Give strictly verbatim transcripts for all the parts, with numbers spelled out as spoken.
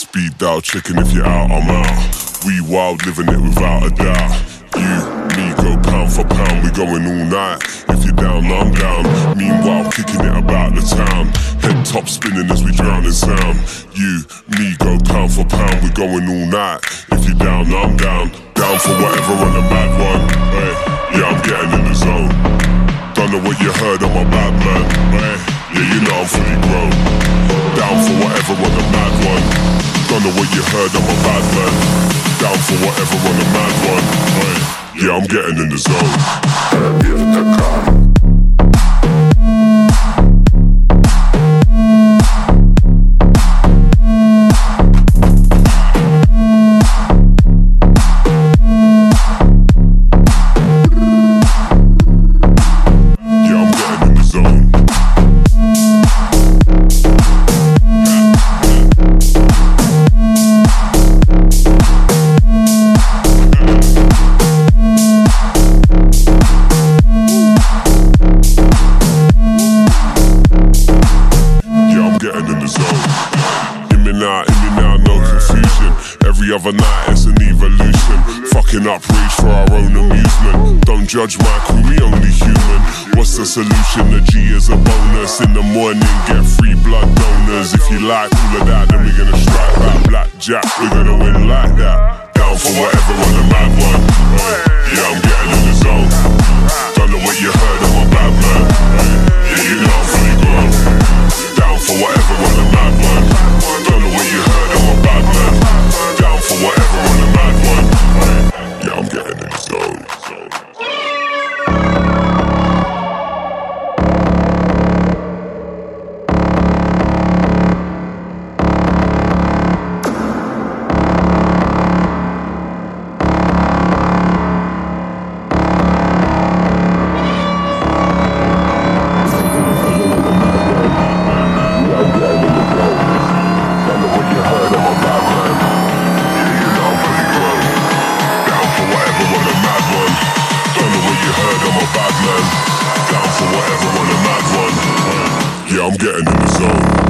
Speed dial, checking if you're out, I'm out. We wild, living it without a doubt. You, me, go pound for pound, we going all night. If you're down, I'm down. Meanwhile, kicking it about the town. Head top spinning as we drown in sound. You, me, go pound for pound, we going all night. If you're down, I'm down. Down for whatever on a mad one. Hey, yeah, I'm getting in the zone. Don't know what you heard, I'm a bad man. Hey, yeah, you know I'm fully grown. Down for whatever on a mad one. Don't know what you heard, I'm a bad man. Down for whatever on a mad one. Hey, yeah, I'm getting in the zone. In the car. Every other night it's an evolution. Fucking up rage for our own amusement. Don't judge my crew, we only human. What's the solution? The G is a bonus. In the morning get free blood donors. If you like all of that, then we're gonna strike like blackjack. We're gonna win like that. Down for whatever on the mad one. Yeah, I'm getting in the zone. Don't know what you heard, I'm a bad man. Yeah, you know I'm fully grown. Down for whatever on the mad one. Don't know what you heard, I'm a bad man. Down for whatever on the mad one. Yeah, I'm getting in the zone. Yeah, I'm getting in the zone.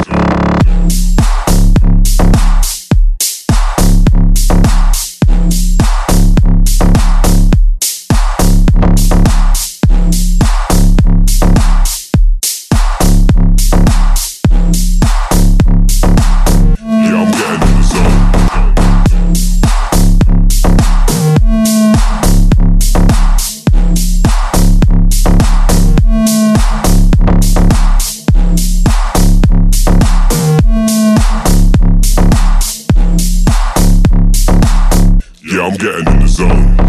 Yeah, I'm getting in the zone.